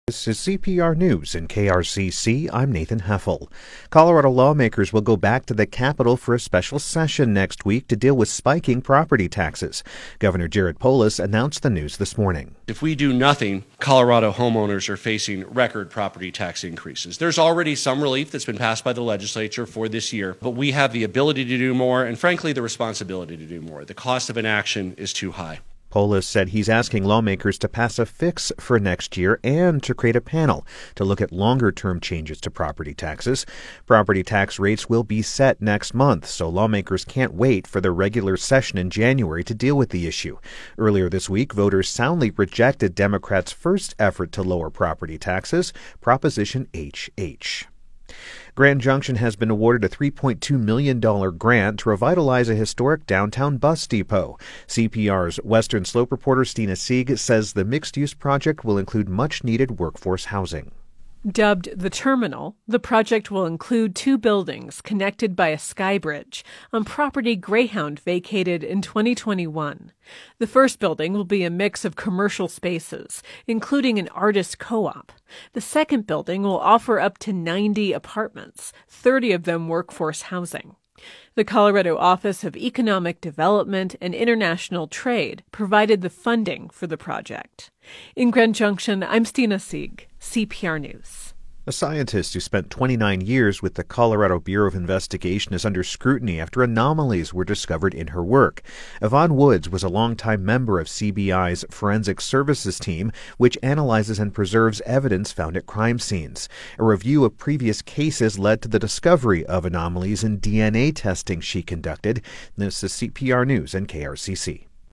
This is CPR News in KRCC. I'm Nathan Heffel. Colorado lawmakers will go back to the Capitol for a special session next week to deal with spiking property taxes. Governor Jared Polis announced the news this morning. If we do nothing, Colorado homeowners are facing record property tax increases. There's already some relief that's been passed by the legislature for this year, but we have the ability to do more and, frankly, the responsibility to do more. The cost of inaction is too high. Polis said he's asking lawmakers to pass a fix for next year and to create a panel to look at longer-term changes to property taxes. Property tax rates will be set next month, so lawmakers can't wait for the regular session in January to deal with the issue. Earlier this week, voters soundly rejected Democrats' first effort to lower property taxes, Proposition HH. Grand Junction has been awarded a $3.2 million grant to revitalize a historic downtown bus depot. CPR's Western Slope reporter Stina Sieg says the mixed-use project will include much-needed workforce housing. Dubbed the Terminal, the project will include two buildings connected by a sky bridge on property Greyhound vacated in 2021. The first building will be a mix of commercial spaces, including an artist co-op. The second building will offer up to 90 apartments, 30 of them workforce housing. The Colorado Office of Economic Development and International Trade provided the funding for the project. In Grand Junction, I'm Stina Sieg, CPR News. A scientist who spent 29 years with the Colorado Bureau of Investigation is under scrutiny after anomalies were discovered in her work. Yvonne Woods was a longtime member of CBI's Forensic Services team, which analyzes and preserves evidence found at crime scenes. A review of previous cases led to the discovery of anomalies in DNA testing she conducted. This is CPR News and KRCC.